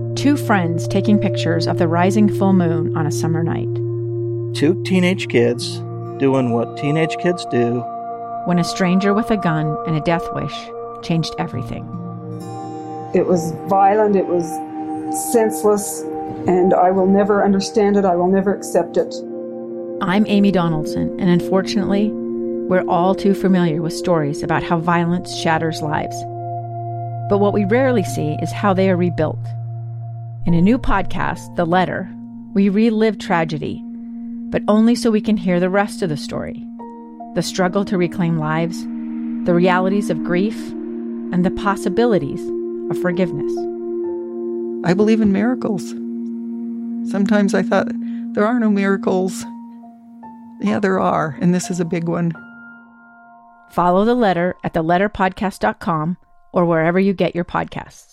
Two friends taking pictures of the rising full moon on a summer night. Two teenage kids doing what teenage kids do. When a stranger with a gun and a death wish changed everything. It was violent, it was senseless, and I will never understand it, I will never accept it. I'm Amy Donaldson, and unfortunately, we're all too familiar with stories about how violence shatters lives. But what we rarely see is how they are rebuilt. In a new podcast, The Letter, we relive tragedy, but only so we can hear the rest of the story. The struggle to reclaim lives, the realities of grief, and the possibilities of forgiveness. I believe in miracles. Sometimes I thought, there are no miracles. Yeah, there are, and this is a big one. Follow The Letter at theletterpodcast.com or wherever you get your podcasts.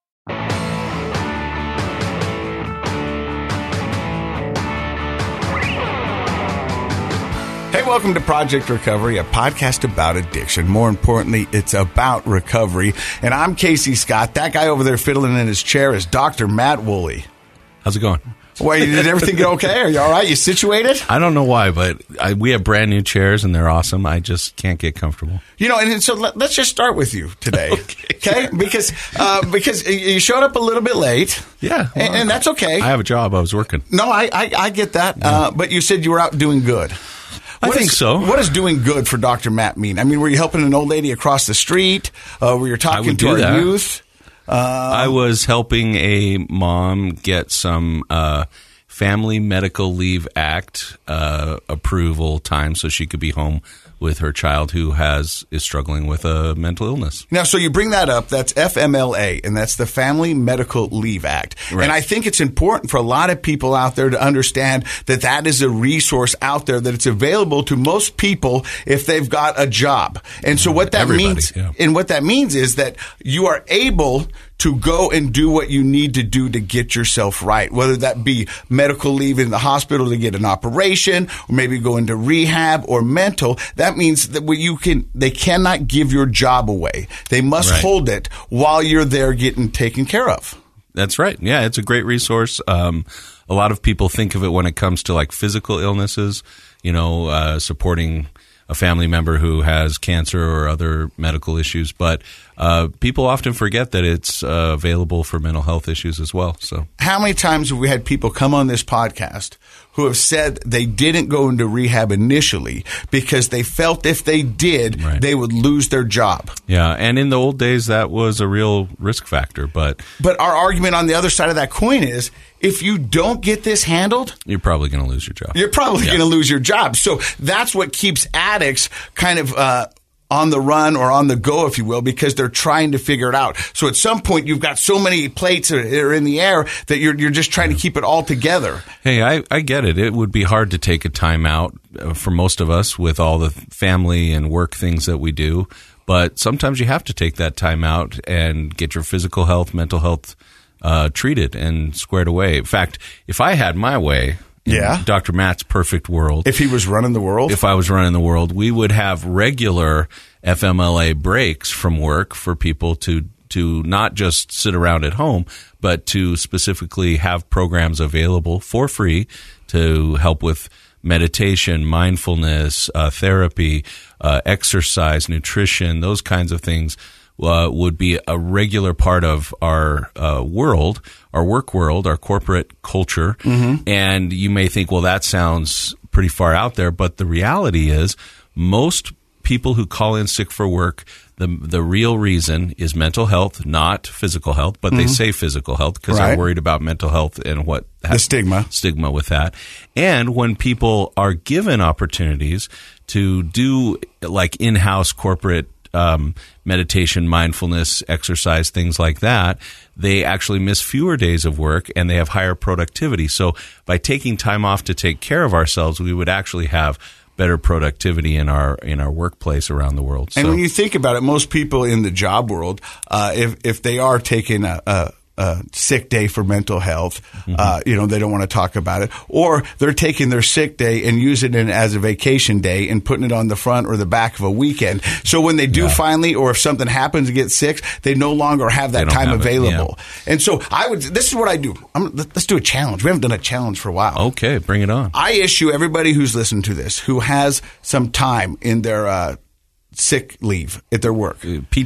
Hey, welcome to Project Recovery, a podcast about addiction. More importantly, it's about recovery. And I'm Casey Scott. That guy over there fiddling in his chair is Dr. Matt Woolley. How's it going? Wait, did everything get okay? Are you all right? You situated? I don't know why, but we have brand new chairs and they're awesome. I just can't get comfortable. You know, and so let's just start with you today, okay? Because you showed up a little bit late. Yeah. Well, and that's okay. I have a job. I was working. No, I get that. Yeah. But you said you were out doing good. I think so. What does doing good for Dr. Matt mean? I mean, were you helping an old lady across the street? Were you talking to our youth? I was helping a mom get some Family Medical Leave Act approval time so she could be home with her child who is struggling with a mental illness. Now, so you bring that up. That's FMLA, and that's the Family Medical Leave Act. Right. And I think it's important for a lot of people out there to understand that that is a resource out there, that it's available to most people if they've got a job. And so what that means, and what that means is that you are able to go and do what you need to do to get yourself right, whether that be medical leave in the hospital to get an operation, or maybe go into rehab or mental. That means that they cannot give your job away. They must hold it while you're there getting taken care of. That's right. Yeah, it's a great resource. A lot of people think of it when it comes to like physical illnesses, supporting a family member who has cancer or other medical issues, but people often forget that it's available for mental health issues as well. So, how many times have we had people come on this podcast who have said they didn't go into rehab initially because they felt if they did, they would lose their job? Yeah, and in the old days, that was a real risk factor. But our argument on the other side of that coin is, if you don't get this handled, you're probably going to lose your job. You're probably going to lose your job. So that's what keeps addicts kind of on the run or on the go, if you will, because they're trying to figure it out. So at some point, you've got so many plates that are in the air that you're just trying to keep it all together. Hey, I get it. It would be hard to take a time out for most of us with all the family and work things that we do. But sometimes you have to take that time out and get your physical health, mental health treated and squared away. In fact, if I had my way, Dr. Matt's perfect world. If he was running the world? If I was running the world, we would have regular FMLA breaks from work for people to not just sit around at home, but to specifically have programs available for free to help with meditation, mindfulness, therapy, exercise, nutrition, those kinds of things. Would be a regular part of our world, our work world, our corporate culture. Mm-hmm. And you may think, well, that sounds pretty far out there. But the reality is most people who call in sick for work, the real reason is mental health, not physical health. But they say physical health because they're worried about mental health and what the stigma with that. And when people are given opportunities to do like in-house corporate meditation, mindfulness, exercise, things like that, they actually miss fewer days of work and they have higher productivity. So by taking time off to take care of ourselves, we would actually have better productivity in our workplace around the world. And when you think about it, most people in the job world, if they are taking a sick day for mental health. They don't want to talk about it. Or they're taking their sick day and using it as a vacation day and putting it on the front or the back of a weekend. So when they do finally, or if something happens to get sick, they no longer have that time available. And so this is what I do. Let's do a challenge. We haven't done a challenge for a while. Okay, bring it on. I issue everybody who's listening to this who has some time in their sick leave at their work.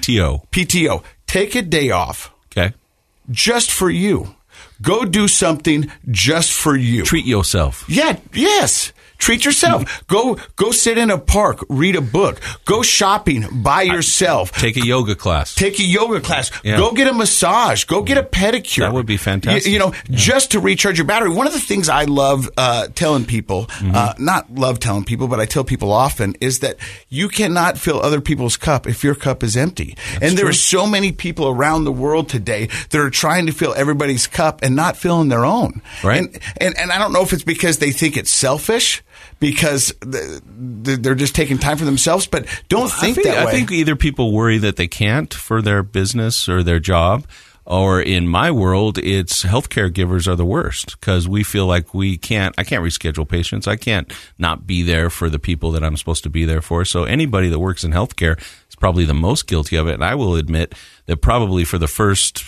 PTO. Take a day off. Okay. Just for you. Go do something just for you. Treat yourself. Yes. Treat yourself. Go sit in a park. Read a book. Go shopping by yourself. Take a yoga class. Yeah. Go get a massage. Go get a pedicure. That would be fantastic. Just to recharge your battery. One of the things I love telling people, not love telling people, but I tell people often, is that you cannot fill other people's cup if your cup is empty. And there are so many people around the world today that are trying to fill everybody's cup and not filling their own. Right. And I don't know if it's because they think it's selfish, because they're just taking time for themselves, but don't think that way. I think either people worry that they can't for their business or their job, or in my world, it's healthcare givers are the worst because we feel like I can't reschedule patients. I can't not be there for the people that I'm supposed to be there for. So anybody that works in healthcare is probably the most guilty of it. And I will admit that probably for the first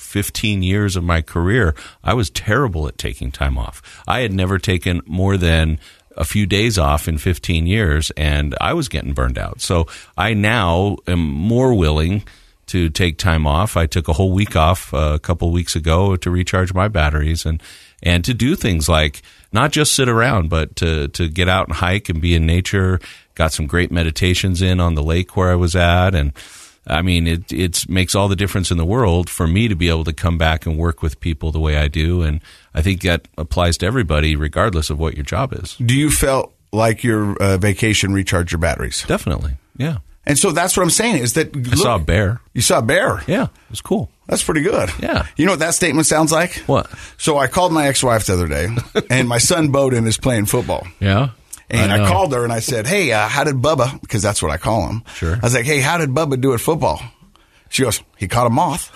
15 years of my career, I was terrible at taking time off. I had never taken more than a few days off in 15 years, and I was getting burned out. So I now am more willing to take time off. I took a whole week off a couple of weeks ago to recharge my batteries and to do things like not just sit around, but to get out and hike and be in nature. Got some great meditations in on the lake where I was at, and I mean, it makes all the difference in the world for me to be able to come back and work with people the way I do. And I think that applies to everybody, regardless of what your job is. Do you felt like your vacation recharged your batteries? Definitely, yeah. And so that's what I'm saying is that... I saw a bear. You saw a bear? Yeah, it was cool. That's pretty good. Yeah. You know what that statement sounds like? What? So I called my ex-wife the other day, and my son Bowden is playing football. Yeah. And I called her and I said, hey, how did Bubba, because that's what I call him. Sure. I was like, hey, how did Bubba do at football? She goes, he caught a moth.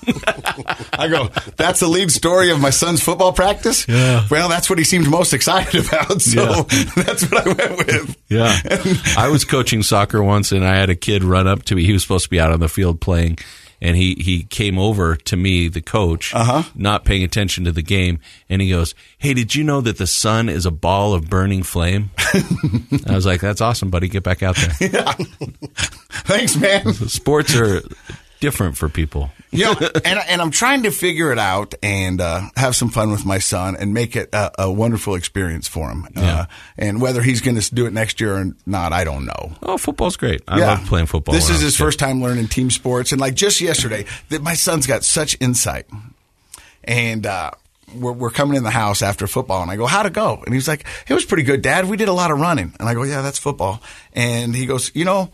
I go, that's the lead story of my son's football practice? Yeah. Well, that's what he seemed most excited about, so that's what I went with. Yeah. I was coaching soccer once, and I had a kid run up to me. He was supposed to be out on the field playing, and he came over to me, the coach, not paying attention to the game, and he goes, hey, did you know that the sun is a ball of burning flame? I was like, that's awesome, buddy. Get back out there. Yeah. Thanks, man. Sports are different for people. And I'm trying to figure it out and have some fun with my son and make it a wonderful experience for him. Yeah. And whether he's going to do it next year or not, I don't know. Oh, football's great. I love playing football. This is his first time learning team sports. And like just yesterday, that my son's got such insight. And we're coming in the house after football, and I go, how'd it go? And he's like, it was pretty good, Dad. We did a lot of running. And I go, yeah, that's football. And he goes,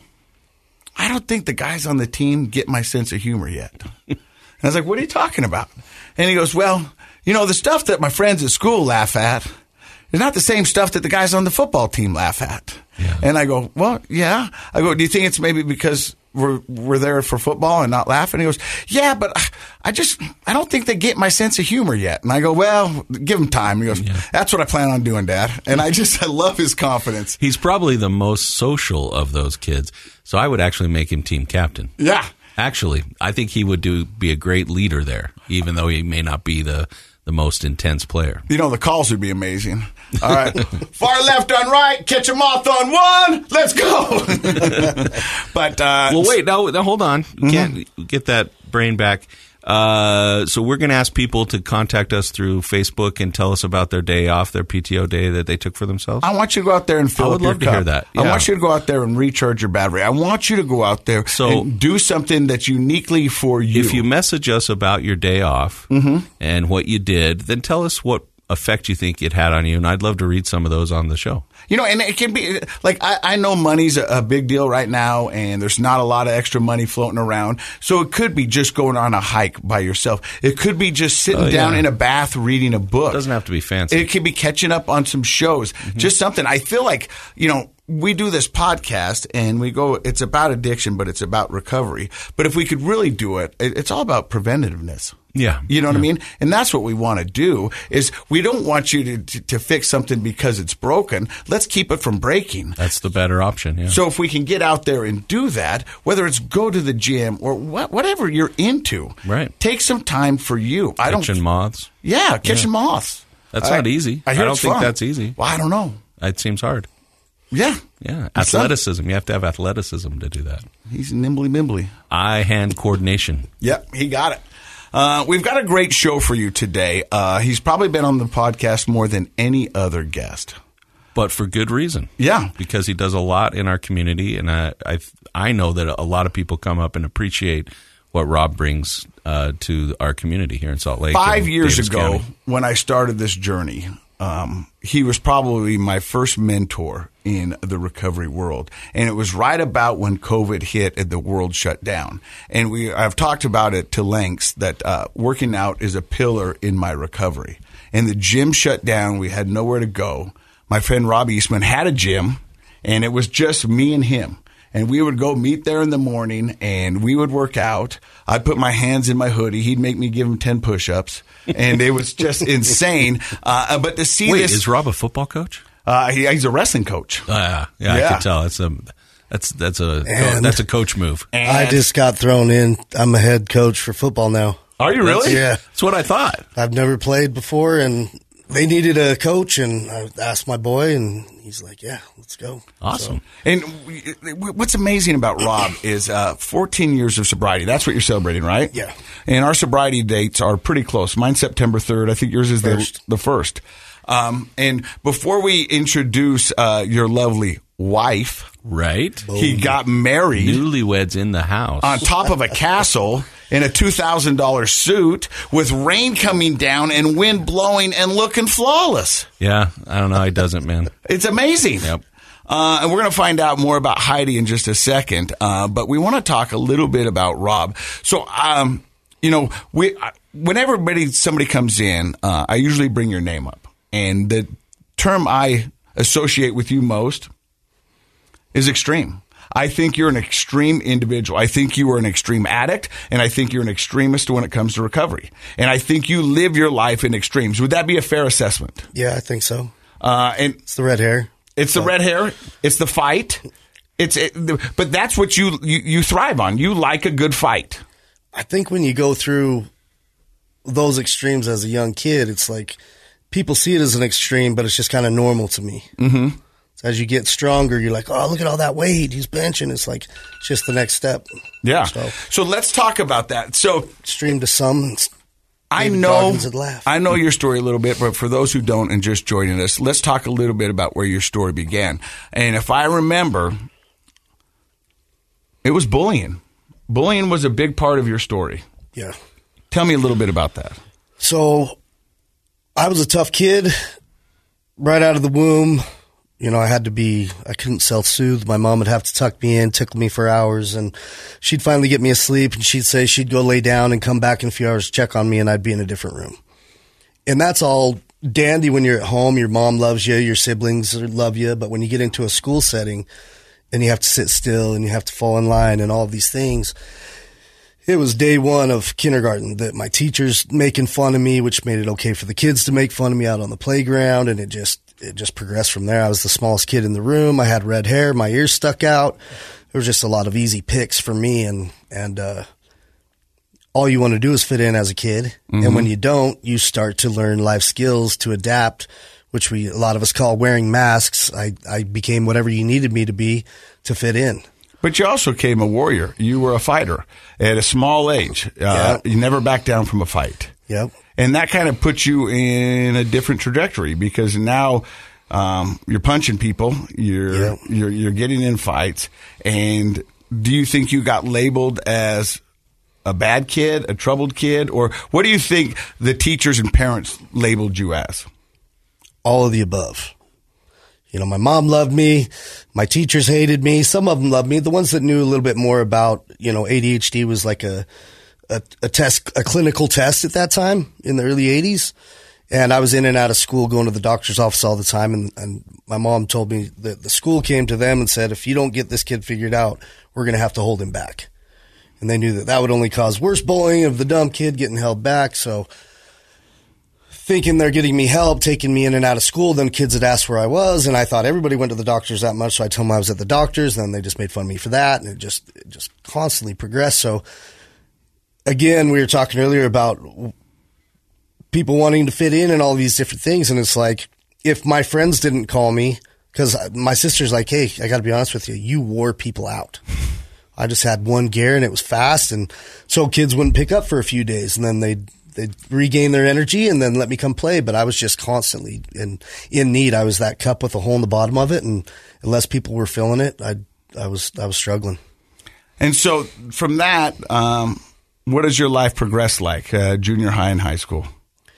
I don't think the guys on the team get my sense of humor yet. And I was like, what are you talking about? And he goes, well, the stuff that my friends at school laugh at is not the same stuff that the guys on the football team laugh at. Yeah. And I go, well, yeah. I go, do you think it's maybe because we're there for football and not laughing? He goes, yeah, but I don't think they get my sense of humor yet. And I go, well, give him time. He goes, that's what I plan on doing, Dad. And I love his confidence. He's probably the most social of those kids. So I would actually make him team captain. Yeah. Actually, I think he would be a great leader there, even though he may not be the most intense player. The calls would be amazing. All right. Far left on right, catch a moth on one. Let's go. But well, wait. Now hold on. You can't get that brain back. So we're going to ask people to contact us through Facebook and tell us about their day off, their PTO day that they took for themselves. I want you to go out there and fill up your cup. I would love to hear that. Yeah. I want you to go out there and recharge your battery. I want you to go out there and do something that's uniquely for you. If you message us about your day off and what you did, then tell us what effect you think it had on you, and I'd love to read some of those on the show. You know, and it can be like, I know money's a big deal right now, and there's not a lot of extra money floating around. So it could be just going on a hike by yourself. It could be just sitting down in a bath reading a book. It doesn't have to be fancy. It could be catching up on some shows. Just something. I feel like, you know, we do this podcast and we go, it's about addiction, but it's about recovery. But if we could really do it, it's all about preventativeness. Yeah. You know what I mean? And that's what we want to do is we don't want you to fix something because it's broken. Let's keep it from breaking. That's the better option. Yeah. So if we can get out there and do that, whether it's go to the gym or whatever you're into, right? Take some time for you. Catching moths. Yeah, catching moths. That's not easy. I don't think that's easy. Well, I don't know. It seems hard. Yeah. Yeah. Athleticism. You have to have athleticism to do that. He's nimbly-bimbly. Eye-hand coordination. Yep, he got it. We've got a great show for you today. He's probably been on the podcast more than any other guest. But for good reason. Yeah. Because he does a lot in our community, and I know that a lot of people come up and appreciate what Rob brings to our community here in Salt Lake. 5 years Davis ago, County. when I started this journey, he was probably my first mentor in the recovery world. And it was right about when COVID hit and the world shut down. And I've talked about it to lengths that working out is a pillar in my recovery. And the gym shut down. We had nowhere to go. My friend Rob Eastman had a gym, and it was just me and him. And we would go meet there in the morning, and we would work out. I'd put my hands in my hoodie. He'd make me give him 10 push-ups. And it was just insane. But to see Wait, this... is Rob a football coach? He's a wrestling coach. Yeah, I could tell. That's a coach move. And I just got thrown in. I'm a head coach for football now. Are you really? Yeah. That's what I thought. I've never played before, and they needed a coach, and I asked my boy, and he's like, yeah, let's go. Awesome. So, and what's amazing about Rob is 14 years of sobriety. That's what you're celebrating, right? Yeah. And our sobriety dates are pretty close. Mine's September 3rd. I think yours is the 1st. And before we introduce your lovely wife, right? He got married. Newlyweds in the house. On top of a castle in a $2,000 suit with rain coming down and wind blowing and looking flawless. Yeah, I don't know how he does it, man. It's amazing. Yep. And we're going to find out more about Heidi in just a second. But we want to talk a little bit about Rob. So, whenever somebody comes in, I usually bring your name up. And the term I associate with you most is extreme. I think you're an extreme individual. I think you are an extreme addict, and I think you're an extremist when it comes to recovery. And I think you live your life in extremes. Would that be a fair assessment? Yeah, I think so. And it's the red hair. It's the red hair. It's the fight. But that's what you thrive on. You like a good fight. I think when you go through those extremes as a young kid, it's like people see it as an extreme, but it's just kind of normal to me. Mm-hmm. So as you get stronger, you're like, oh, look at all that weight he's benching. It's like it's just the next step. Yeah. So let's talk about that. So extreme to some. I know your story a little bit, but for those who don't and just joining us, let's talk a little bit about where your story began. And if I remember, it was bullying. Bullying was a big part of your story. Yeah. Tell me a little bit about that. So I was a tough kid right out of the womb. You know, I couldn't self-soothe. My mom would have to tuck me in, tickle me for hours, and she'd finally get me asleep, and she'd say she'd go lay down and come back in a few hours to check on me, and I'd be in a different room. And that's all dandy when you're at home. Your mom loves you, your siblings love you, but when you get into a school setting and you have to sit still and you have to fall in line and all of these things, it was day one of kindergarten that my teachers making fun of me, which made it okay for the kids to make fun of me out on the playground, and it just progressed from there. I was the smallest kid in the room. I had red hair. My ears stuck out. There was just a lot of easy picks for me. And all you want to do is fit in as a kid. Mm-hmm. And when you don't, you start to learn life skills to adapt, which a lot of us call wearing masks. I became whatever you needed me to be to fit in. But you also became a warrior. You were a fighter at a small age. You never backed down from a fight. Yep. And that kind of puts you in a different trajectory because now you're punching people, you're getting in fights. And do you think you got labeled as a bad kid, a troubled kid, or what do you think the teachers and parents labeled you as? All of the above. my mom loved me. My teachers hated me. Some of them loved me. The ones that knew a little bit more about, ADHD was like a clinical test at that time in the early 80s. And I was in and out of school, going to the doctor's office all the time. And my mom told me that the school came to them and said, if you don't get this kid figured out, we're going to have to hold him back. And they knew that would only cause worse bullying of the dumb kid getting held back. So thinking they're getting me help, taking me in and out of school, then kids had asked where I was. And I thought everybody went to the doctor's that much. So I told them I was at the doctor's. And then they just made fun of me for that. And it just constantly progressed. So again, we were talking earlier about people wanting to fit in and all these different things. And it's like, if my friends didn't call me, because my sister's like, hey, I got to be honest with you, you wore people out. I just had one gear and it was fast. And so kids wouldn't pick up for a few days, and then they'd regain their energy and then let me come play. But I was just constantly in need. I was that cup with a hole in the bottom of it. And unless people were filling it, I was struggling. And so from that, what does your life progress like, junior high and high school?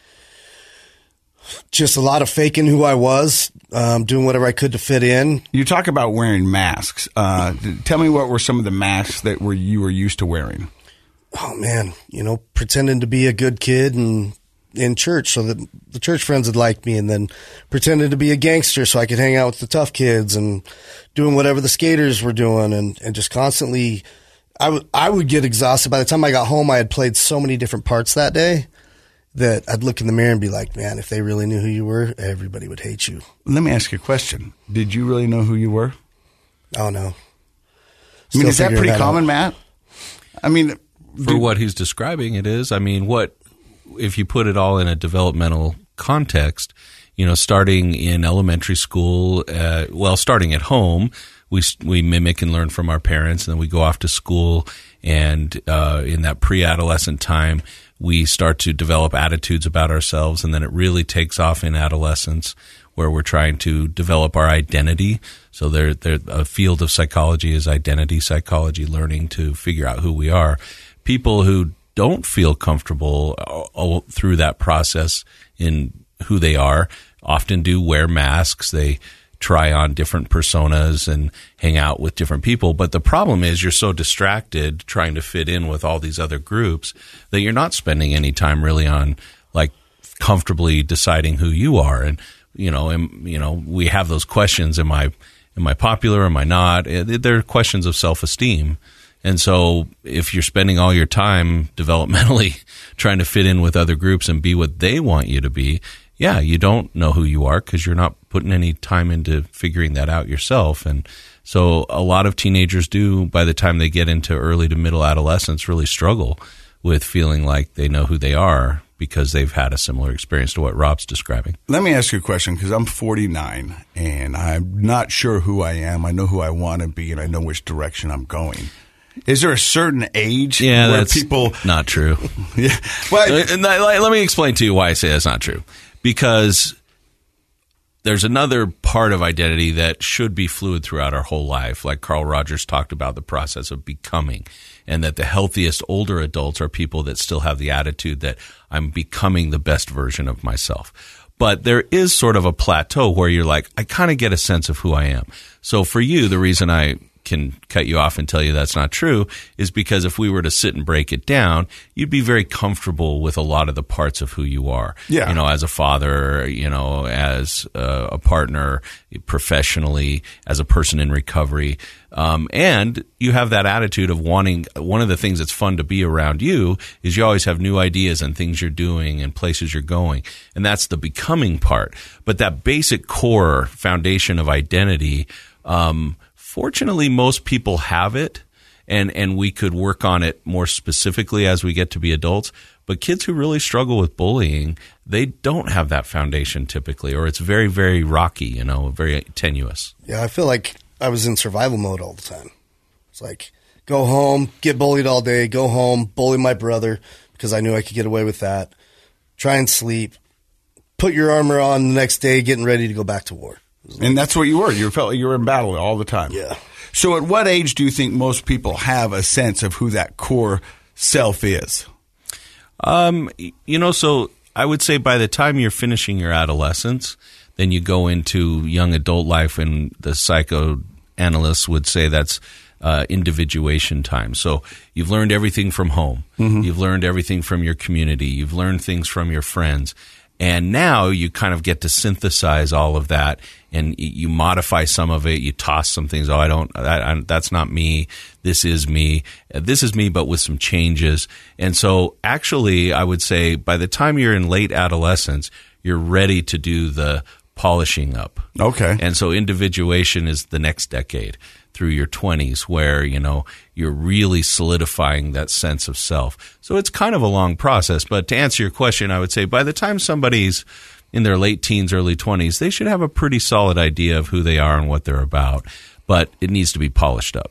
Just a lot of faking who I was, doing whatever I could to fit in. You talk about wearing masks. Tell me what were some of the masks that you were used to wearing? Oh, man, pretending to be a good kid and in church so that the church friends would like me, and then pretending to be a gangster so I could hang out with the tough kids, and doing whatever the skaters were doing, and just constantly I would get exhausted. By the time I got home, I had played so many different parts that day that I'd look in the mirror and be like, man, if they really knew who you were, everybody would hate you. Let me ask you a question. Did you really know who you were? Oh, no. I mean, is that pretty common, Matt? I mean, for what he's describing, it is. I mean, if you put it all in a developmental context, starting in elementary school, starting at home, we mimic and learn from our parents, and then we go off to school, and in that pre-adolescent time, we start to develop attitudes about ourselves, and then it really takes off in adolescence, where we're trying to develop our identity. So a field of psychology is identity psychology, learning to figure out who we are. People who don't feel comfortable through that process in who they are often do wear masks. They try on different personas and hang out with different people. But the problem is you're so distracted trying to fit in with all these other groups that you're not spending any time really on like comfortably deciding who you are. And, we have those questions. Am I popular? Am I not? They're questions of self-esteem. And so if you're spending all your time developmentally trying to fit in with other groups and be what they want you to be, yeah, you don't know who you are because you're not putting any time into figuring that out yourself. And so a lot of teenagers do, by the time they get into early to middle adolescence, really struggle with feeling like they know who they are because they've had a similar experience to what Rob's describing. Let me ask you a question, because I'm 49 and I'm not sure who I am. I know who I want to be and I know which direction I'm going. Is there a certain age where that's people... not true. Yeah. Well, let me explain to you why I say that's not true. Because there's another part of identity that should be fluid throughout our whole life. Like Carl Rogers talked about the process of becoming, and that the healthiest older adults are people that still have the attitude that I'm becoming the best version of myself. But there is sort of a plateau where you're like, I kind of get a sense of who I am. So for you, the reason I can cut you off and tell you that's not true is because if we were to sit and break it down, you'd be very comfortable with a lot of the parts of who you are. Yeah. As a father, as a partner, professionally, as a person in recovery. And you have that attitude of wanting, one of the things that's fun to be around you is you always have new ideas and things you're doing and places you're going. And that's the becoming part. But that basic core foundation of identity, fortunately, most people have it, and we could work on it more specifically as we get to be adults. But kids who really struggle with bullying, they don't have that foundation typically, or it's very, very rocky, very tenuous. Yeah, I feel like I was in survival mode all the time. It's like, go home, get bullied all day, go home, bully my brother because I knew I could get away with that, try and sleep, put your armor on the next day, getting ready to go back to war. And that's what you were. You felt like you were in battle all the time. Yeah. So at what age do you think most people have a sense of who that core self is? So I would say by the time you're finishing your adolescence, Then you go into young adult life, and the psychoanalysts would say that's individuation time. So you've learned everything from home. You've learned everything from your community. You've learned things from your friends. And now you kind of get to synthesize all of that, and you modify some of it. You toss some things. That's not me. This is me. This is me, but with some changes. And so actually, I would say by the time you're in late adolescence, you're ready to do the polishing up. Okay. And so individuation is the next decade through your 20s, where, you're really solidifying that sense of self. So it's kind of a long process. But to answer your question, I would say by the time somebody's in their late teens, early 20s, they should have a pretty solid idea of who they are and what they're about. But it needs to be polished up.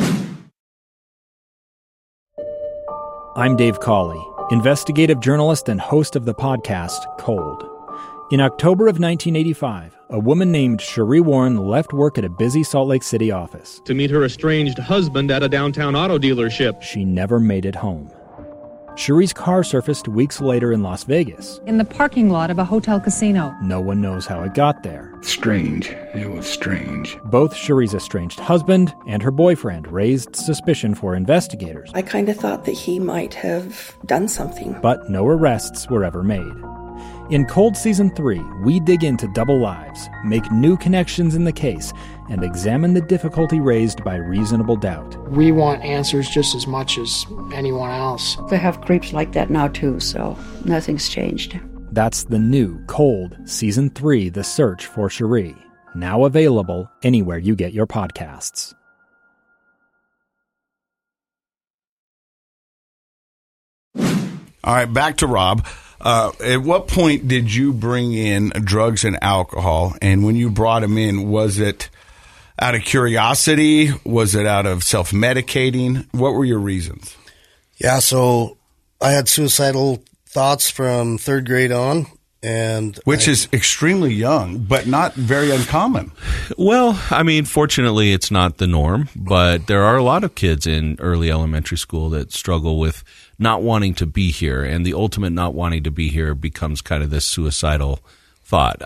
I'm Dave Cawley, investigative journalist and host of the podcast Cold. In October of 1985, a woman named Cherie Warren left work at a busy Salt Lake City office to meet her estranged husband at a downtown auto dealership. She never made it home. Cherie's car surfaced weeks later in Las Vegas. In the parking lot of a hotel casino. No one knows how it got there. Strange. It was strange. Both Cherie's estranged husband and her boyfriend raised suspicion for investigators. I kind of thought that he might have done something. But no arrests were ever made. In Cold Season 3, we dig into double lives, make new connections in the case, and examine the difficulty raised by reasonable doubt. We want answers just as much as anyone else. They have creeps like that now too, so nothing's changed. That's the new Cold Season 3, The Search for Cherie, now available anywhere you get your podcasts. All right, back to Rob. At what point did you bring in drugs and alcohol? And when you brought him in, was it out of curiosity? Was it out of self-medicating? What were your reasons? Yeah, so I had suicidal thoughts from third grade on. Which is extremely young, but not very uncommon. Well, I mean, fortunately, it's not the norm, but there are a lot of kids in early elementary school that struggle with not wanting to be here, and the ultimate not wanting to be here becomes kind of this suicidal thought.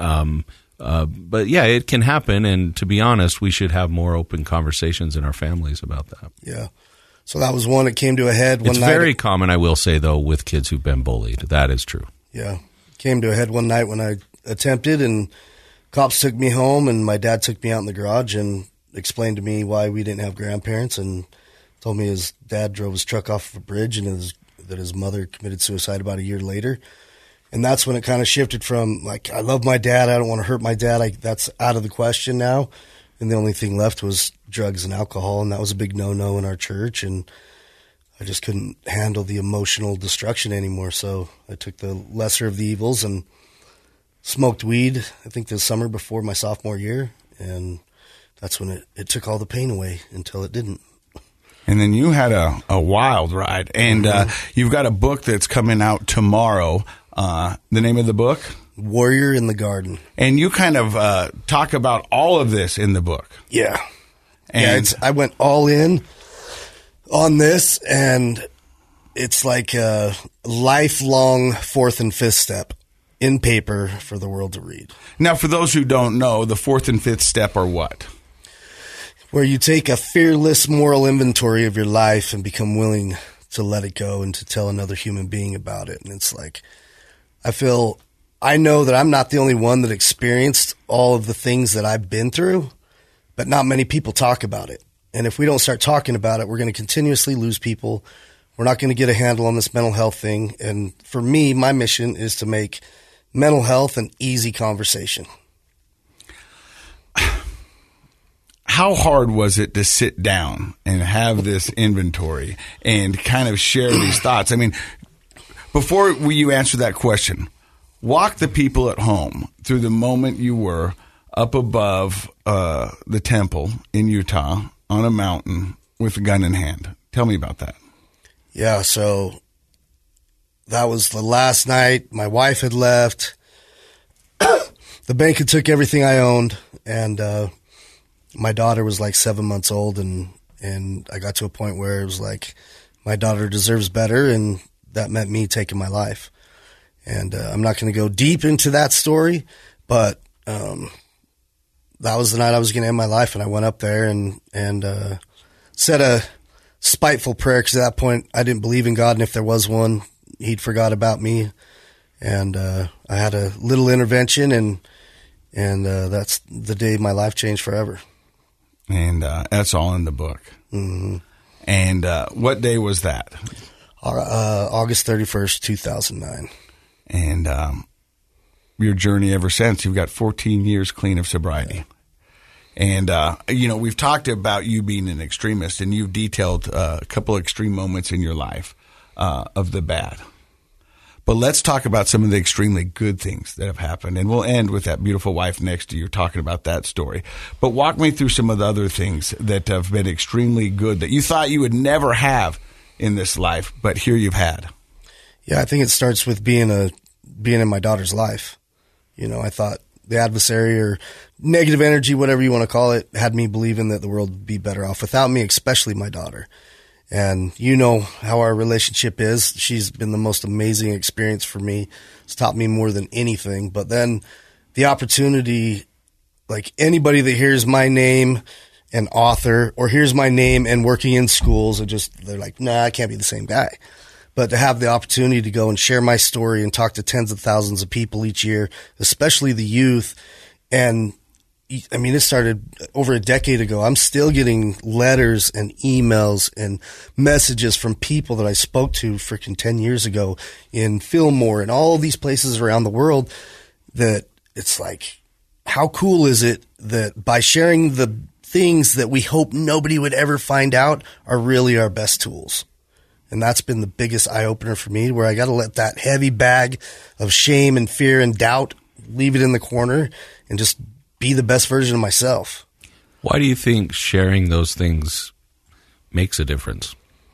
But yeah, it can happen, and to be honest, we should have more open conversations in our families about that. Yeah. So that was one that came to a head one night. It's very common, I will say, though, with kids who've been bullied. That is true. Yeah. Came to a head one night when I attempted, and cops took me home, and my dad took me out in the garage and explained to me why we didn't have grandparents, and told me his dad drove his truck off of a bridge and that his mother committed suicide about a year later. And that's when it kind of shifted from, like, I love my dad, I don't want to hurt my dad, that's out of the question now. And the only thing left was drugs and alcohol, and that was a big no-no in our church, and I just couldn't handle the emotional destruction anymore, so I took the lesser of the evils and smoked weed, I think the summer before my sophomore year, and that's when it took all the pain away until it didn't. And then you had a wild ride, and you've got a book that's coming out tomorrow. The name of the book? Warrior in the Garden. And you kind of talk about all of this in the book. Yeah. And I went all in on this, and it's like a lifelong fourth and fifth step in paper for the world to read. Now, for those who don't know, the fourth and fifth step are what? Where you take a fearless moral inventory of your life and become willing to let it go and to tell another human being about it. And it's like, I know that I'm not the only one that experienced all of the things that I've been through, but not many people talk about it. And if we don't start talking about it, we're going to continuously lose people. We're not going to get a handle on this mental health thing. And for me, my mission is to make mental health an easy conversation. How hard was it to sit down and have this inventory and kind of share these thoughts? I mean, before you answer that question, walk the people at home through the moment you were up above the temple in Utah on a mountain with a gun in hand. Tell me about that. Yeah, so that was the last night. My wife had left. The bank had took everything I owned, and my daughter was like 7 months old, and I got to a point where it was like, my daughter deserves better, and that meant me taking my life. And I'm not going to go deep into that story, but that was the night I was going to end my life. And I went up there and said a spiteful prayer, because at that point I didn't believe in God. And if there was one, he'd forgot about me. And I had a little intervention, and that's the day my life changed forever. And that's all in the book. Mm-hmm. And what day was that? August 31st, 2009. And your journey ever since, you've got 14 years clean of sobriety. And, we've talked about you being an extremist, and you've detailed a couple of extreme moments in your life of the bad. But let's talk about some of the extremely good things that have happened. And we'll end with that beautiful wife next to you talking about that story. But walk me through some of the other things that have been extremely good that you thought you would never have in this life, but here you've had. Yeah, I think it starts with being in my daughter's life. I thought the adversary or negative energy, whatever you want to call it, had me believing that the world would be better off without me, especially my daughter. And you know how our relationship is. She's been the most amazing experience for me. It's taught me more than anything. But then the opportunity, like anybody that hears my name and author, or hears my name and working in schools, they're like, nah, I can't be the same guy. But to have the opportunity to go and share my story and talk to tens of thousands of people each year, especially the youth, and I mean, it started over a decade ago. I'm still getting letters and emails and messages from people that I spoke to freaking 10 years ago in Fillmore and all these places around the world, that it's like, how cool is it that by sharing the things that we hope nobody would ever find out are really our best tools? And that's been the biggest eye-opener for me, where I got to let that heavy bag of shame and fear and doubt, leave it in the corner and just be the best version of myself. Why do you think sharing those things makes a difference?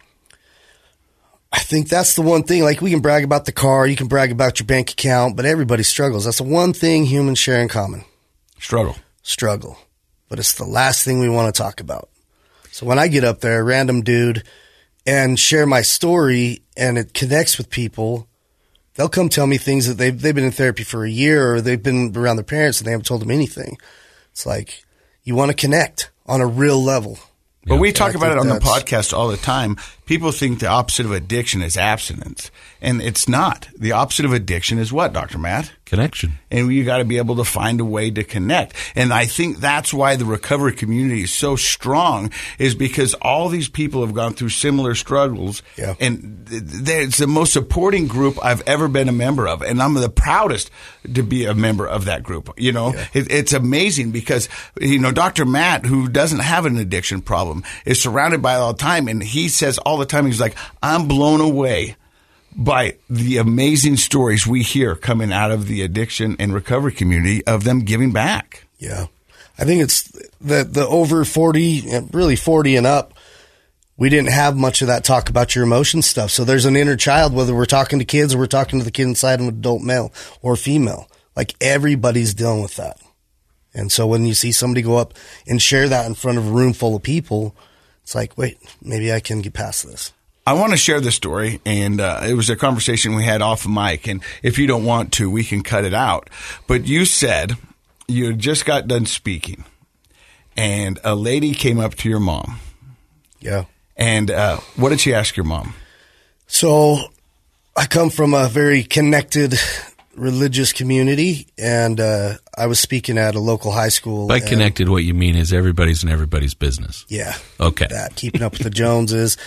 I think that's the one thing. Like, we can brag about the car, you can brag about your bank account, but everybody struggles. That's the one thing humans share in common. Struggle. But it's the last thing we want to talk about. So when I get up there, a random dude, and share my story, and it connects with people, they'll come tell me things that they've been in therapy for a year, or they've been around their parents and they haven't told them anything. It's like, you want to connect on a real level. But we talk about it on the podcast all the time. People think the opposite of addiction is abstinence, and it's not. The opposite of addiction is what, Dr. Matt? Connection. And you got to be able to find a way to connect. And I think that's why the recovery community is so strong, is because all these people have gone through similar struggles. Yeah. And it's the most supporting group I've ever been a member of. And I'm the proudest to be a member of that group. It's amazing because, Dr. Matt, who doesn't have an addiction problem, is surrounded by it all the time. And he says all the time, he's like, I'm blown away by the amazing stories we hear coming out of the addiction and recovery community of them giving back. Yeah. I think it's the over 40, really 40 and up, we didn't have much of that talk about your emotion stuff. So there's an inner child, whether we're talking to kids or we're talking to the kid inside an adult male or female. Like, everybody's dealing with that. And so when you see somebody go up and share that in front of a room full of people, it's like, wait, maybe I can get past this. I want to share this story, and it was a conversation we had off mic, and if you don't want to, we can cut it out. But you said you just got done speaking, and a lady came up to your mom. Yeah. And what did she ask your mom? So I come from a very connected religious community, and I was speaking at a local high school. By connected, what you mean is everybody's in everybody's business. Yeah. Okay. Keeping up with the Joneses.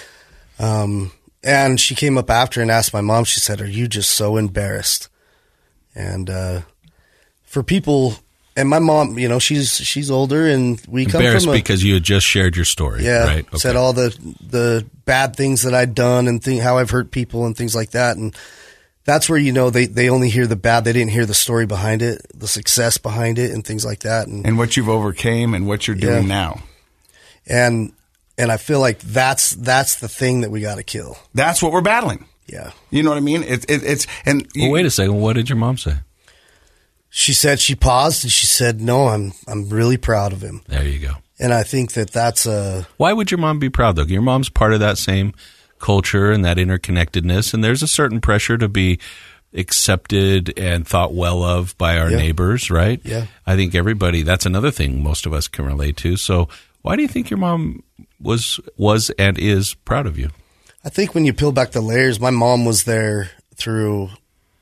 And she came up after and asked my mom, she said, are you just so embarrassed? And for people, and my mom, she's older, and we come from embarrassed because you had just shared your story. Yeah. Right. Okay. Said all the bad things that I'd done and how I've hurt people and things like that. And that's where, they only hear the bad. They didn't hear the story behind it, the success behind it, and things like that. And what you've overcame and what you're doing now. And I feel like that's the thing that we got to kill. That's what we're battling. Yeah. You know what I mean? Well, wait a second. What did your mom say? She said, she paused and she said, no, I'm really proud of him. There you go. And I think that's Why would your mom be proud, though? Your mom's part of that same culture and that interconnectedness, and there's a certain pressure to be accepted and thought well of by our neighbors, right? Yeah. I think everybody, that's another thing most of us can relate to. So why do you think your mom was and is proud of you? I think when you peel back the layers, my mom was there through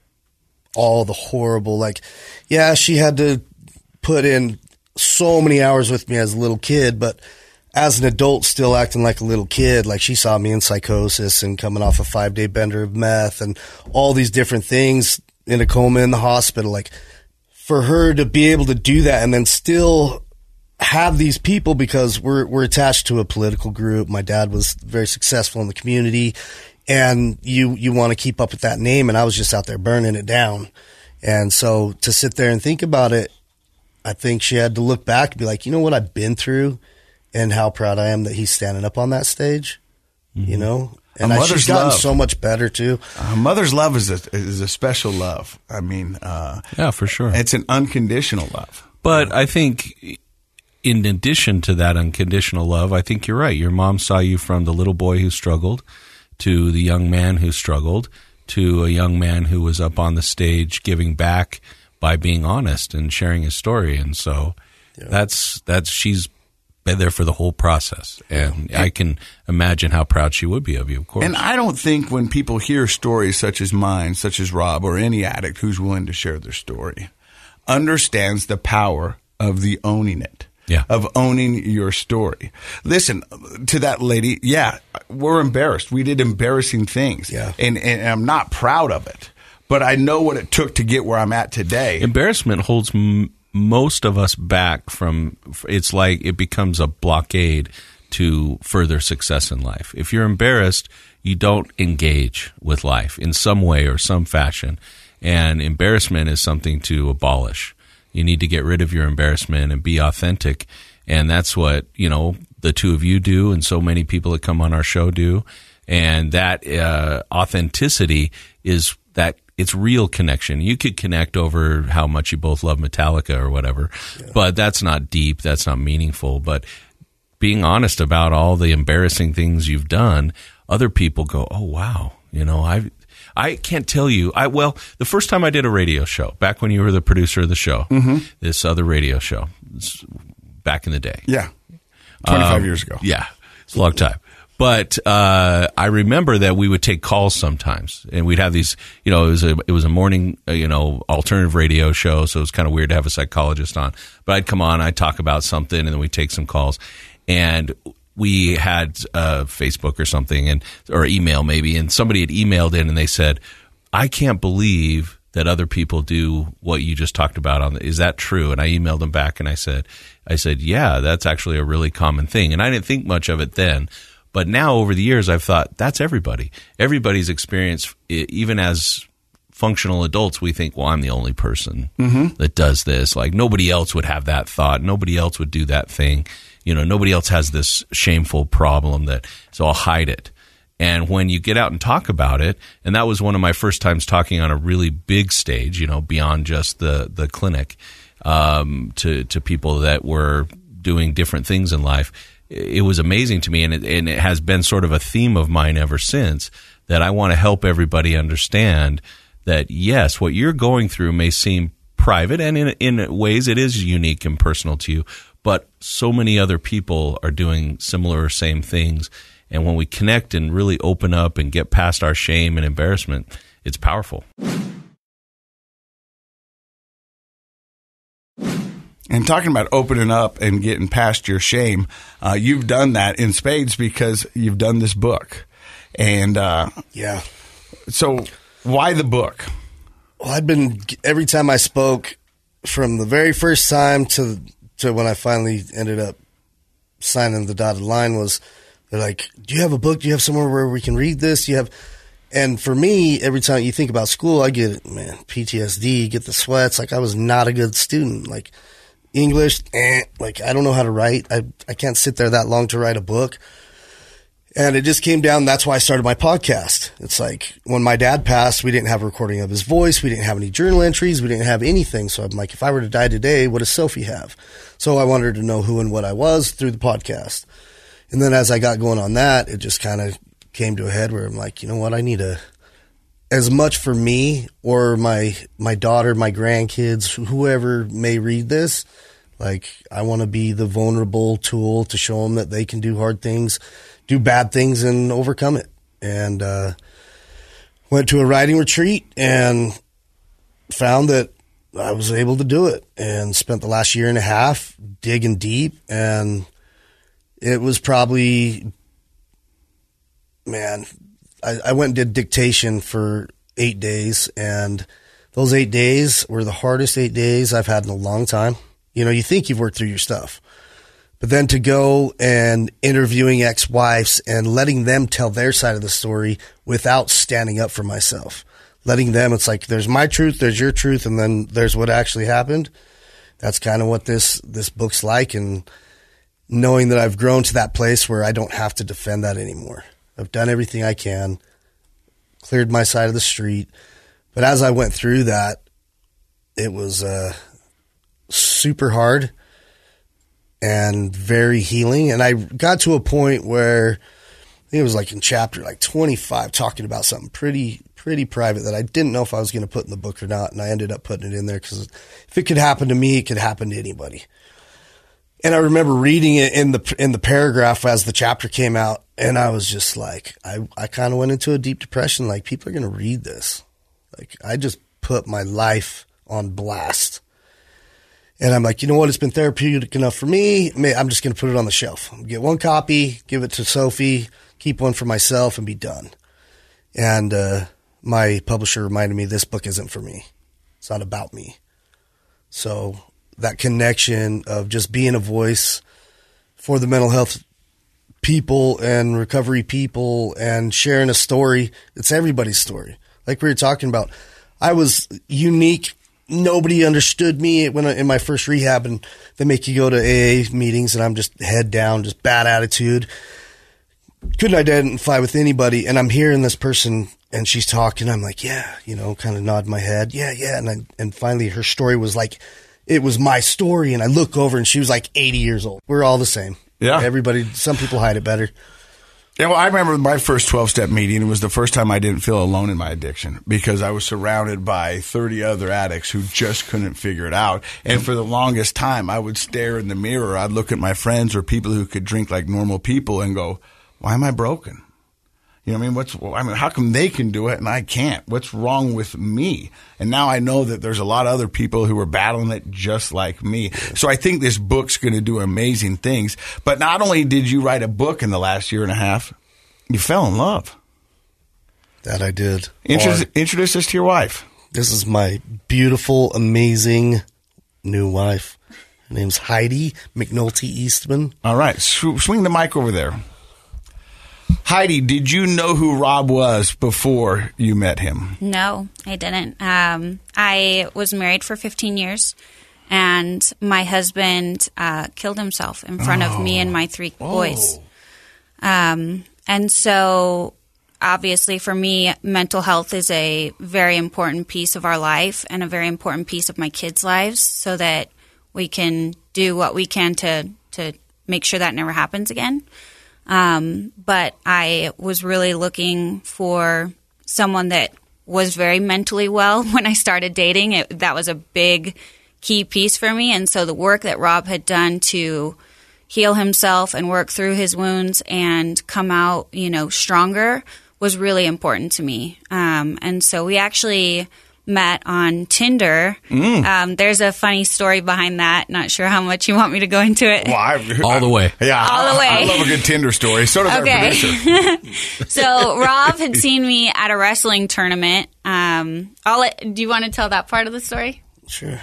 all the horrible, she had to put in so many hours with me as a little kid, but as an adult still acting like a little kid. Like, she saw me in psychosis and coming off a 5-day bender of meth and all these different things, in a coma in the hospital. Like, for her to be able to do that and then still have these people, because we're attached to a political group. My dad was very successful in the community, and you want to keep up with that name. And I was just out there burning it down. And so to sit there and think about it, I think she had to look back and be like, you know what I've been through and how proud I am that he's standing up on that stage, you know? And she's gotten so much better too. Mother's love is a special love. I mean, yeah, for sure. It's an unconditional love. But I think in addition to that unconditional love, I think you're right. Your mom saw you from the little boy who struggled to the young man who struggled to a young man who was up on the stage giving back by being honest and sharing his story. And so that's she's been there for the whole process. And I can imagine how proud she would be of you, of course. And I don't think when people hear stories such as mine, such as Rob, or any addict who's willing to share their story, understands the power of the owning it. Yeah. Of owning your story. Listen to that lady. Yeah, we're embarrassed. We did embarrassing things. Yeah. And I'm not proud of it, but I know what it took to get where I'm at today. Embarrassment holds most of us back from, it's like it becomes a blockade to further success in life. If you're embarrassed, you don't engage with life in some way or some fashion. And embarrassment is something to abolish. You need to get rid of your embarrassment and be authentic. And that's what, the two of you do, and so many people that come on our show do. And that authenticity is that it's real connection. You could connect over how much you both love Metallica or whatever, but that's not deep. That's not meaningful. But being honest about all the embarrassing things you've done, other people go, oh, wow, I can't tell you. The first time I did a radio show, back when you were the producer of the show, this other radio show, back in the day. Yeah. 25 years ago. Yeah. It's a long time. But I remember that we would take calls sometimes, and we'd have these, it was a morning, alternative radio show, so it was kind of weird to have a psychologist on. But I'd come on, I'd talk about something, and then we'd take some calls. And we had Facebook or something, or email maybe, and somebody had emailed in and they said, I can't believe that other people do what you just talked about. Is that true? And I emailed them back and I said, yeah, that's actually a really common thing. And I didn't think much of it then. But now over the years, I've thought that's everybody. Everybody's experience, even as functional adults, we think, well, I'm the only person that does this. Like, nobody else would have that thought. Nobody else would do that thing. Nobody else has this shameful problem so I'll hide it. And when you get out and talk about it, and that was one of my first times talking on a really big stage, beyond just the clinic, to people that were doing different things in life. It was amazing to me, and it has been sort of a theme of mine ever since, that I want to help everybody understand that, yes, what you're going through may seem private, and in ways it is unique and personal to you, but so many other people are doing similar or same things. And when we connect and really open up and get past our shame and embarrassment, it's powerful. And talking about opening up and getting past your shame, you've done that in spades because you've done this book. And so why the book? Well, every time I spoke, from the very first time to when I finally ended up signing the dotted line, they're like, do you have a book? Do you have somewhere where we can read this? And for me, every time you think about school, I get, PTSD, get the sweats. Like, I was not a good student. Like, English, like, I don't know how to write. I can't sit there that long to write a book. And it just came down. That's why I started my podcast. It's like, when my dad passed, we didn't have a recording of his voice. We didn't have any journal entries. We didn't have anything. So I'm like, if I were to die today, what does Sophie have? So I wanted to know who and what I was through the podcast. And then as I got going on that, it just kind of came to a head where I'm like, you know what? I need as much for me or my daughter, my grandkids, whoever may read this. Like, I want to be the vulnerable tool to show them that they can do hard things, do bad things, and overcome it. And went to a writing retreat and found that I was able to do it, and spent the last year and a half digging deep. And it was probably, man, I went and did dictation for 8 days, and those 8 days were the hardest 8 days I've had in a long time. You know, you think you've worked through your stuff, but then to go and interviewing ex-wives and letting them tell their side of the story without standing up for myself, letting them, it's like, there's my truth, there's your truth, and then there's what actually happened. That's kind of what this book's like, and knowing that I've grown to that place where I don't have to defend that anymore. I've done everything I can, cleared my side of the street. But as I went through that, it was super hard and very healing. And I got to a point where I think it was like in chapter like 25, talking about something pretty private that I didn't know if I was going to put in the book or not. And I ended up putting it in there because if it could happen to me, it could happen to anybody. And I remember reading it in the paragraph as the chapter came out, and I was just like, I kind of went into a deep depression. Like, people are going to read this. Like, I just put my life on blast. And I'm like, you know what? It's been therapeutic enough for me. I'm just going to put it on the shelf. Get one copy, give it to Sophie, keep one for myself, and be done. And my publisher reminded me, this book isn't for me. It's not about me. So that connection of just being a voice for the mental health people and recovery people and sharing a story. It's everybody's story. Like we were talking about, I was unique. Nobody understood me when in my first rehab, and they make you go to AA meetings, and I'm just head down, just bad attitude. Couldn't identify with anybody. And I'm hearing this person, and she's talking. I'm like, yeah, kind of nod my head. Yeah. And finally her story was like, it was my story. And I look over, and she was like 80 years old. We're all the same. Yeah. Everybody, some people hide it better. Yeah, well, I remember my first 12-step meeting. It was the first time I didn't feel alone in my addiction because I was surrounded by 30 other addicts who just couldn't figure it out. And for the longest time, I would stare in the mirror. I'd look at my friends or people who could drink like normal people and go, why am I broken? You know what I mean? How come they can do it and I can't? What's wrong with me? And now I know that there's a lot of other people who are battling it just like me. So I think this book's going to do amazing things. But not only did you write a book in the last year and a half, you fell in love. That I did. Introduce us to your wife. This is my beautiful, amazing new wife. Her name's Heidi McNulty Eastman. All right. Swing the mic over there. Heidi, did you know who Rob was before you met him? No, I didn't. I was married for 15 years, and my husband killed himself in front of me and my 3 boys. And so, obviously, for me, mental health is a very important piece of our life and a very important piece of my kids' lives so that we can do what we can to make sure that never happens again. But I was really looking for someone that was very mentally well when I started dating. That was a big key piece for me. And so the work that Rob had done to heal himself and work through his wounds and come out, stronger was really important to me. And so we actually met on Tinder. There's a funny story behind that. Not sure how much you want me to go into it. Well, all the way. Yeah, all the way. I love a good Tinder story. So does our producer. So Rob had seen me at a wrestling tournament. Do you want to tell that part of the story? Sure.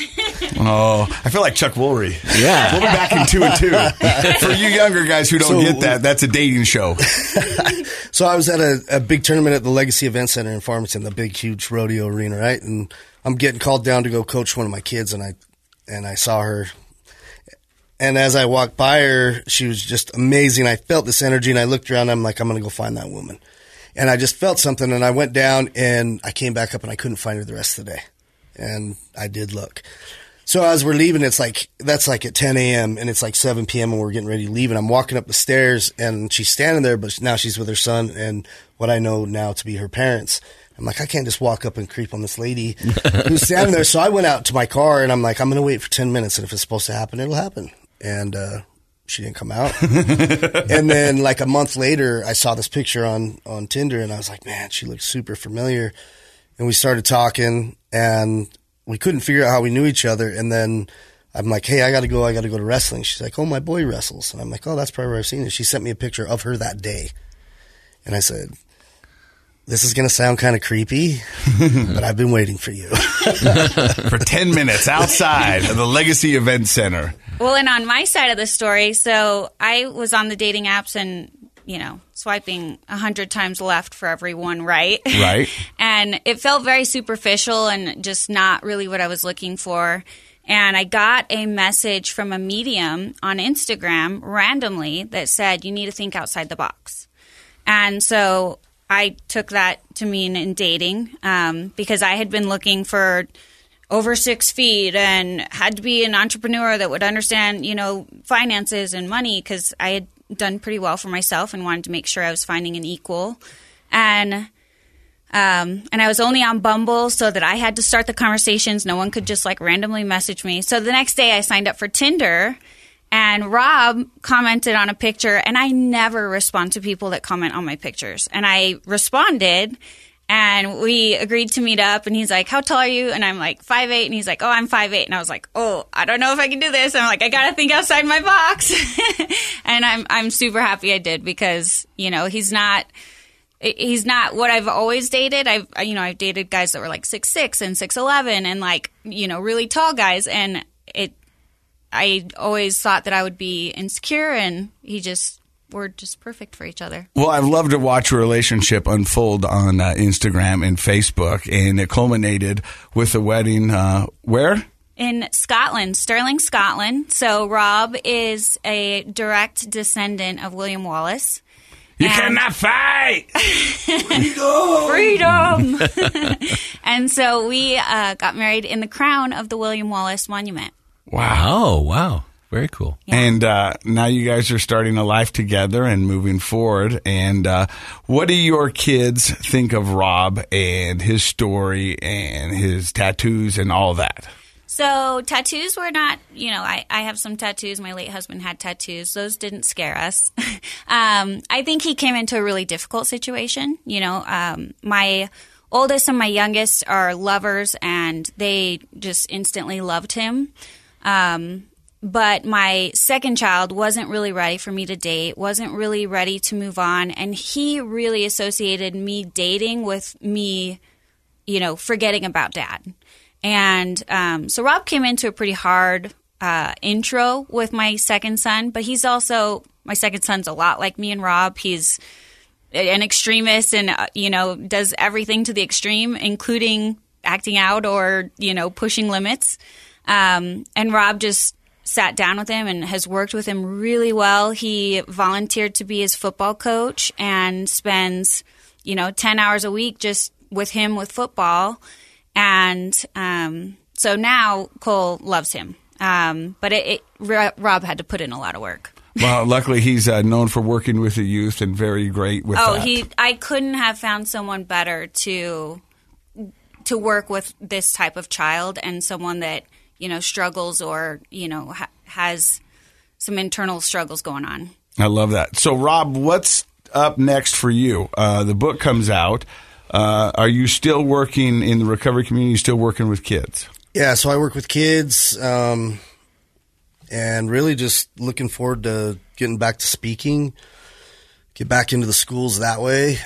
Oh, I feel like Chuck Woolery. Yeah. We'll be back in 2 and 2. For you younger guys who don't get that, that's a dating show. So I was at a big tournament at the Legacy Event Center in Farmington, the big, huge rodeo arena, right? And I'm getting called down to go coach one of my kids, and I saw her. And as I walked by her, she was just amazing. I felt this energy, and I looked around, and I'm like, I'm going to go find that woman. And I just felt something, and I went down, and I came back up, and I couldn't find her the rest of the day. And I did look. So as we're leaving, that's like at 10 a.m. and it's like 7 p.m. and we're getting ready to leave. And I'm walking up the stairs and she's standing there, but now she's with her son and what I know now to be her parents. I'm like, I can't just walk up and creep on this lady who's standing there. So I went out to my car and I'm like, I'm going to wait for 10 minutes. And if it's supposed to happen, it'll happen. And she didn't come out. And then like a month later, I saw this picture on Tinder and I was like, man, she looks super familiar. And we started talking and we couldn't figure out how we knew each other. And then I'm like, hey, I got to go to wrestling. She's like, oh, my boy wrestles. And I'm like, oh, that's probably where I've seen it. She sent me a picture of her that day. And I said, this is going to sound kind of creepy, but I've been waiting for you. For 10 minutes outside of the Legacy Event Center. Well, and on my side of the story, so I was on the dating apps and, swiping 100 times left for every one right. Right. And it felt very superficial and just not really what I was looking for. And I got a message from a medium on Instagram randomly that said, you need to think outside the box. And so I took that to mean in dating because I had been looking for over 6 feet and had to be an entrepreneur that would understand, finances and money because I had done pretty well for myself and wanted to make sure I was finding an equal. And I was only on Bumble so that I had to start the conversations. No one could just randomly message me. So the next day I signed up for Tinder and Rob commented on a picture and I never respond to people that comment on my pictures. And I responded and we agreed to meet up and he's like, how tall are you? And I'm like 5'8", and he's like, oh, I'm 5'8". And I was like, oh, I don't know if I can do this. And I'm like, I got to think outside my box. And I'm super happy I did because, he's not what I've always dated. I've dated guys that were 6'6" and 6'11" and really tall guys. And I always thought that I would be insecure and we're just perfect for each other. Well, I've loved to watch a relationship unfold on Instagram and Facebook, and it culminated with a wedding where? In Scotland, Stirling, Scotland. So Rob is a direct descendant of William Wallace. You cannot fight! Freedom! And so we got married in the crown of the William Wallace Monument. Wow. Oh, wow. Very cool. Yeah. And now you guys are starting a life together and moving forward. And what do your kids think of Rob and his story and his tattoos and all that? So tattoos were not, I have some tattoos. My late husband had tattoos. Those didn't scare us. I think he came into a really difficult situation. My oldest and my youngest are lovers and they just instantly loved him. But my second child wasn't really ready for me to date, wasn't really ready to move on. And he really associated me dating with me, forgetting about dad. And so Rob came into a pretty hard intro with my second son. But he's also, my second son's a lot like me and Rob. He's an extremist and, does everything to the extreme, including acting out or, pushing limits. And Rob just sat down with him and has worked with him really well. He volunteered to be his football coach and spends, 10 hours a week just with him with football. And so now Cole loves him. But Rob had to put in a lot of work. Well, luckily he's known for working with the youth and very great with that. I couldn't have found someone better to work with this type of child and someone that struggles or, has some internal struggles going on. I love that. So, Rob, what's up next for you? The book comes out. Are you still working in the recovery community? Still working with kids? Yeah, so I work with kids and really just looking forward to getting back to speaking, get back into the schools that way.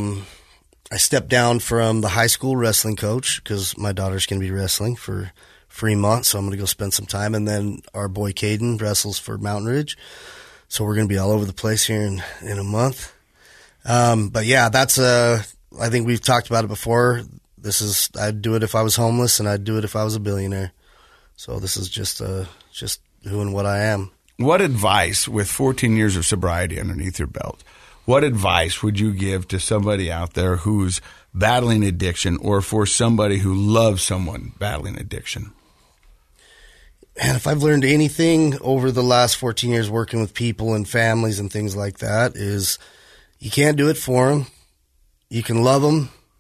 I stepped down from the high school wrestling coach because my daughter's going to be wrestling for 3 months, so I'm going to go spend some time. And then our boy Caden wrestles for Mountain Ridge, so we're going to be all over the place here in a month. But yeah, that's I think we've talked about it before. I'd do it if I was homeless, and I'd do it if I was a billionaire. So this is just who and what I am. What advice, with 14 years of sobriety underneath your belt, what advice would you give to somebody out there who's battling addiction, or for somebody who loves someone battling addiction? And if I've learned anything over the last 14 years working with people and families and things like that, is you can't do it for them. You can love them,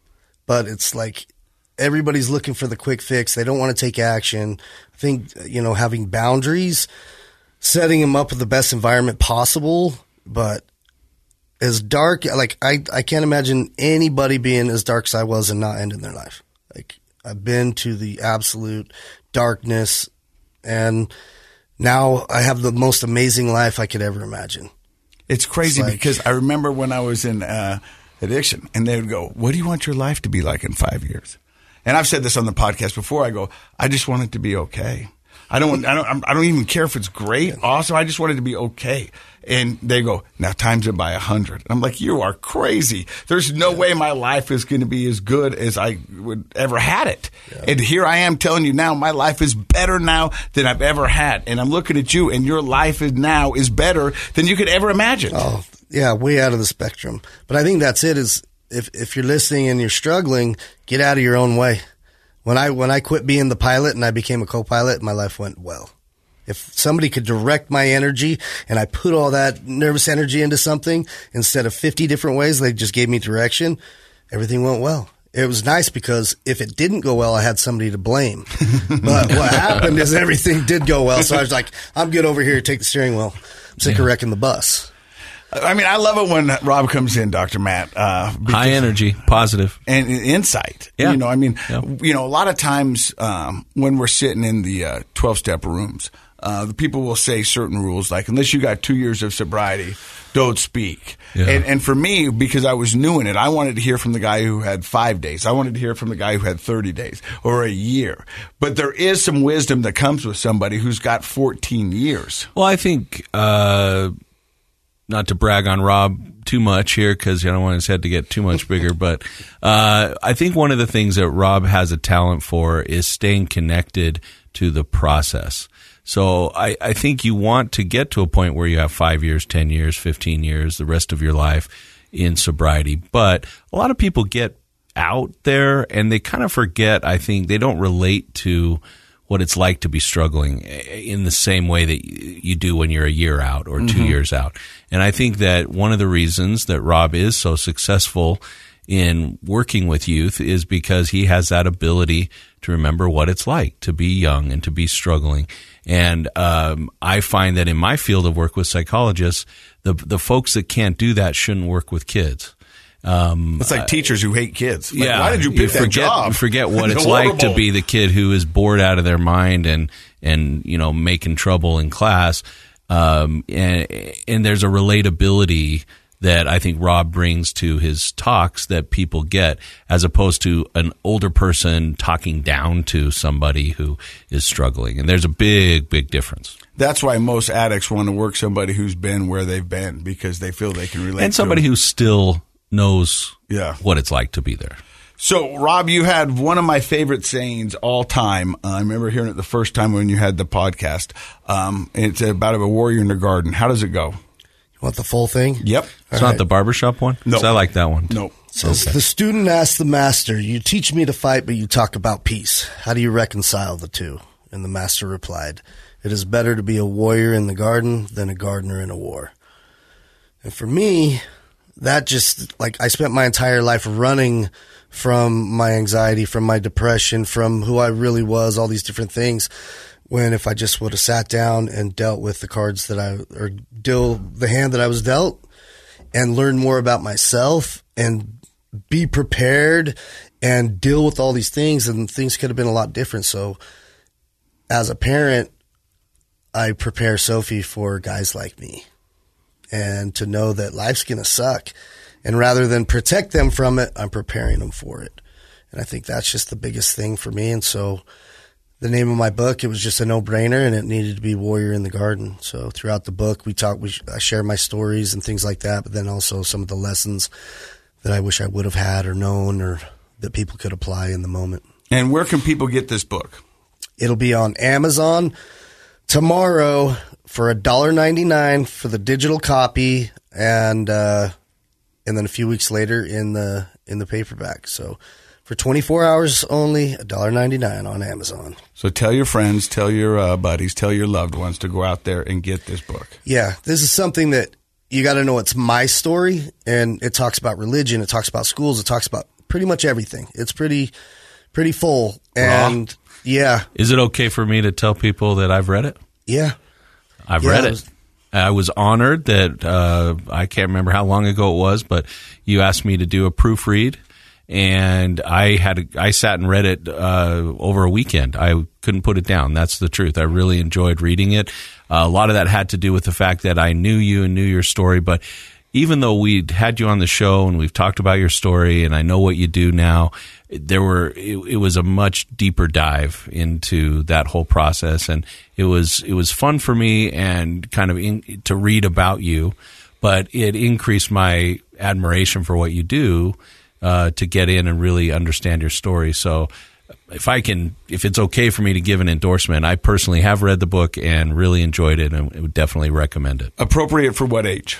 but it's like everybody's looking for the quick fix. They don't want to take action. I think, having boundaries, setting them up with the best environment possible, but as dark, like I can't imagine anybody being as dark as I was and not ending their life. Like I've been to the absolute darkness, and now I have the most amazing life I could ever imagine. It's crazy because I remember when I was in addiction, and they would go, "What do you want your life to be like in 5 years?" And I've said this on the podcast before. I go, "I just want it to be okay. I don't even care if it's great, awesome. I just want it to be okay." And they go, "Now times it by 100." I'm like, "You are crazy. There's no way my life is going to be as good as I would ever had it." Yeah. And here I am telling you now, my life is better now than I've ever had. And I'm looking at you, and your life now is better than you could ever imagine. Oh, yeah, way out of the spectrum. But I think that's it. Is if you're listening and you're struggling, get out of your own way. When I quit being the pilot and I became a co-pilot, my life went well. If somebody could direct my energy and I put all that nervous energy into something instead of 50 different ways, they just gave me direction, everything went well. It was nice because if it didn't go well, I had somebody to blame. But what happened is everything did go well. So I was like, I'm good over here. Take the steering wheel. I'm sick of wrecking the bus. I mean, I love it when Rob comes in, Dr. Matt. High energy, positive. And insight. Yeah. A lot of times when we're sitting in the 12-step rooms, the people will say certain rules, like, unless you got 2 years of sobriety, don't speak. Yeah. And for me, because I was new in it, I wanted to hear from the guy who had 5 days. I wanted to hear from the guy who had 30 days or a year. But there is some wisdom that comes with somebody who's got 14 years. Well, I think not to brag on Rob too much here because I don't want his head to get too much bigger, but I think one of the things that Rob has a talent for is staying connected to the process. So I think you want to get to a point where you have 5 years, 10 years, 15 years, the rest of your life in sobriety. But a lot of people get out there and they kind of forget, I think, they don't relate to what it's like to be struggling in the same way that you do when you're a year out or 2 years out. And I think that one of the reasons that Rob is so successful in working with youth is because he has that ability to remember what it's like to be young and to be struggling. And I find that in my field of work with psychologists, the folks that can't do that shouldn't work with kids. It's like teachers who hate kids. Like, why did you pick that job? Forget what it's like to be the kid who is bored out of their mind and making trouble in class. And there's a relatability that I think Rob brings to his talks that people get, as opposed to an older person talking down to somebody who is struggling. And there's a big, big difference. That's why most addicts want to work somebody who's been where they've been, because they feel they can relate. And somebody who still knows what it's like to be there. So, Rob, you had one of my favorite sayings all time. I remember hearing it the first time when you had the podcast. It's about a warrior in the garden. How does it go? You want the full thing? Yep. It's not the barbershop one? No. I like that one. No. Says, the student asked the master, "You teach me to fight, but you talk about peace. How do you reconcile the two?" And the master replied, "It is better to be a warrior in the garden than a gardener in a war." And for me, that just, like, I spent my entire life running from my anxiety, from my depression, from who I really was, all these different things. When if I just would have sat down and dealt with the cards deal the hand that I was dealt, and learn more about myself and be prepared and deal with all these things, and things could have been a lot different. So as a parent, I prepare Sophie for guys like me, and to know that life's going to suck. And rather than protect them from it, I'm preparing them for it. And I think that's just the biggest thing for me. And so the name of my book, it was just a no-brainer, and it needed to be Warrior in the Garden. So throughout the book, I share my stories and things like that, but then also some of the lessons that I wish I would have had or known, or that people could apply in the moment. And where can people get this book? It'll be on Amazon tomorrow for $1.99 for the digital copy, and then a few weeks later in the paperback. So for 24 hours only, $1.99 on Amazon. So tell your friends, tell your buddies, tell your loved ones to go out there and get this book. Yeah, this is something that you got to know. It's my story, and it talks about religion, it talks about schools, it talks about pretty much everything. It's pretty full. And yeah. Is it okay for me to tell people that I've read it? Yeah. I've read it. I was honored that I can't remember how long ago it was, but you asked me to do a proofread, and I sat and read it over a weekend. I couldn't put it down. That's the truth. I really enjoyed reading it. A lot of that had to do with the fact that I knew you and knew your story, but even though we'd had you on the show and we've talked about your story and I know what you do now, it was a much deeper dive into that whole process, and it was fun for me and kind of to read about you, but it increased my admiration for what you do to get in and really understand your story. So if it's okay for me to give an endorsement, I personally have read the book and really enjoyed it and would definitely recommend it. Appropriate for what age?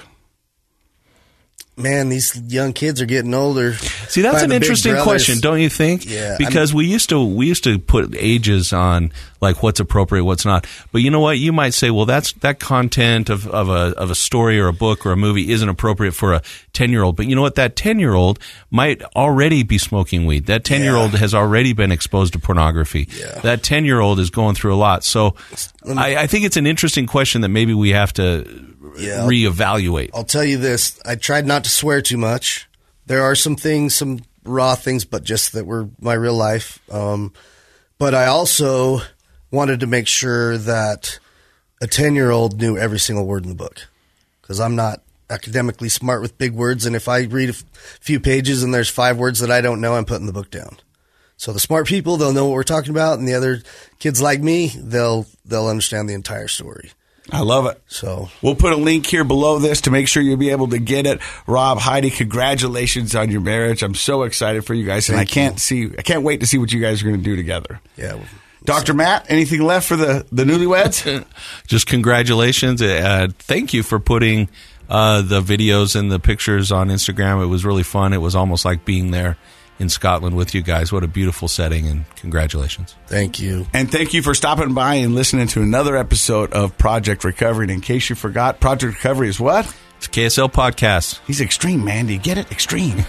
Man, these young kids are getting older. See, that's an interesting question, don't you think? Yeah. Because we used to put ages on like what's appropriate, what's not. But you know what? You might say, well, that content of a story or a book or a movie isn't appropriate for a 10-year-old. But you know what? That 10-year-old might already be smoking weed. That 10-year-old has already been exposed to pornography. Yeah. That 10-year-old is going through a lot. So I think it's an interesting question that maybe we have to reevaluate. I'll tell you this. I tried not to swear too much. There are some things, some raw things, but just that were my real life. But I also wanted to make sure that a 10-year-old knew every single word in the book, because I'm not academically smart with big words. And if I read a few pages and there's 5 words that I don't know, I'm putting the book down. So the smart people, they'll know what we're talking about. And the other kids like me, they'll understand the entire story. I love it. So we'll put a link here below this to make sure you'll be able to get it. Rob, Heidi, congratulations on your marriage. I'm so excited for you guys, and I can't wait to see what you guys are going to do together. Yeah. Dr. Matt, anything left for the newlyweds? Just congratulations. Thank you for putting the videos and the pictures on Instagram. It was really fun. It was almost like being there in Scotland with you guys. What a beautiful setting, and congratulations. Thank you. And thank you for stopping by and listening to another episode of Project Recovery. And in case you forgot, Project Recovery is what? It's a KSL podcast. He's extreme, man. Do you get it? Extreme.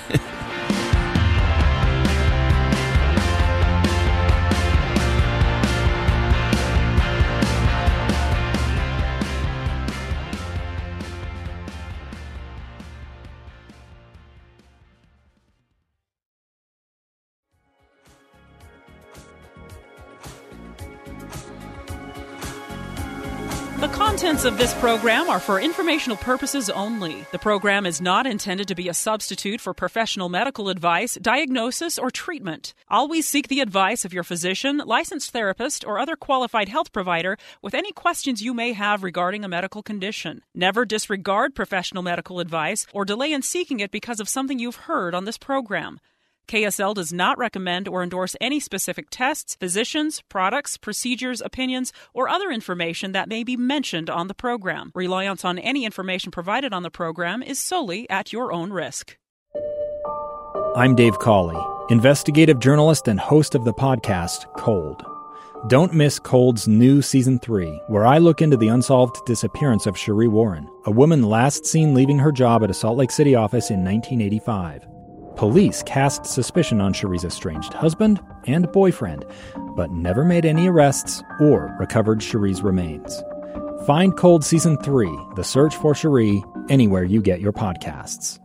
The contents of this program are for informational purposes only. The program is not intended to be a substitute for professional medical advice, diagnosis, or treatment. Always seek the advice of your physician, licensed therapist, or other qualified health provider with any questions you may have regarding a medical condition. Never disregard professional medical advice or delay in seeking it because of something you've heard on this program. KSL does not recommend or endorse any specific tests, physicians, products, procedures, opinions, or other information that may be mentioned on the program. Reliance on any information provided on the program is solely at your own risk. I'm Dave Cawley, investigative journalist and host of the podcast Cold. Don't miss Cold's new Season 3, where I look into the unsolved disappearance of Sheree Warren, a woman last seen leaving her job at a Salt Lake City office in 1985. Police cast suspicion on Sheree's estranged husband and boyfriend, but never made any arrests or recovered Sheree's remains. Find Cold Season 3, The Search for Sheree, anywhere you get your podcasts.